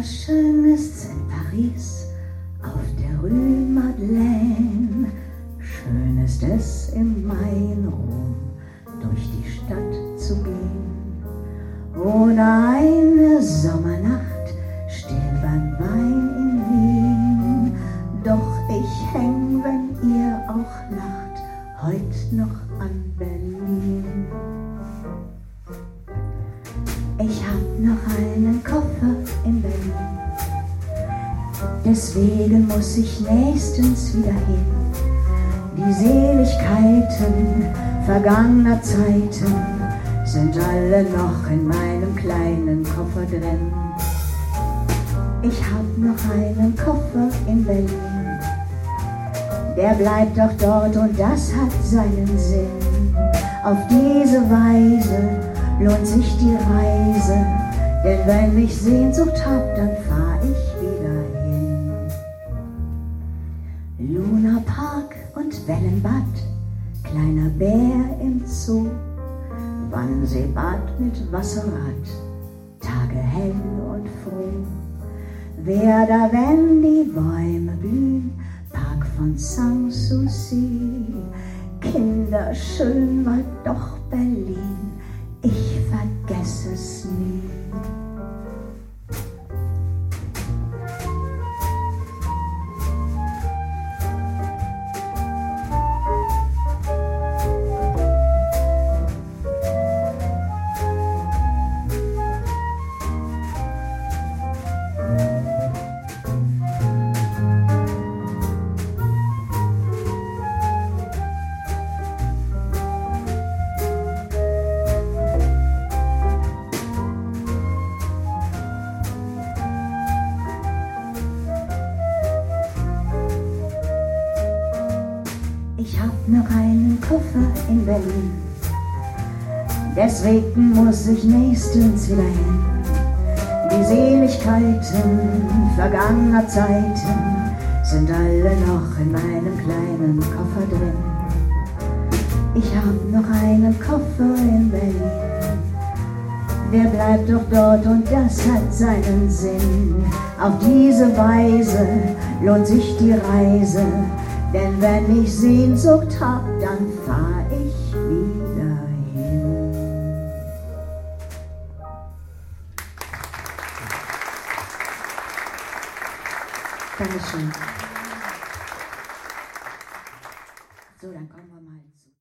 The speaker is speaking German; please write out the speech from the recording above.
Wunderschön ist's in Paris auf der Rue Madeleine. Schön ist es im Mai in Rom durch die Stadt zu gehen. Oder eine Sommernacht still beim Wein in Wien. Doch ich häng, wenn ihr auch lacht, heut noch an Berlin. Ich hab noch einen Koffer in Berlin, deswegen muss ich nächstens wieder hin. Die Seligkeiten vergangener Zeiten sind alle noch in meinem kleinen Koffer drin. Ich hab noch einen Koffer in Berlin, der bleibt doch dort und das hat seinen Sinn. Auf diese Weise lohnt sich die Reise, denn wenn ich Sehnsucht hab, dann fahr ich wieder hin. Luna Park und Wellenbad, kleiner Bär im Zoo, Wannseebad mit Wasserrad, Tage hell und froh. Wer da, wenn die Bäume blühen, Park von Sanssouci. Kinderschön war doch Berlin, ich vergesse es nie. Ich hab noch einen Koffer in Berlin, deswegen muss ich nächstens wieder hin. Die Seligkeiten vergangener Zeiten sind alle noch in meinem kleinen Koffer drin. Ich hab noch einen Koffer in Berlin, der bleibt doch dort und das hat seinen Sinn. Auf diese Weise lohnt sich die Reise, denn wenn ich Sehnsucht hab, dann fahr ich wieder hin. Dankeschön. So, dann kommen wir mal zu.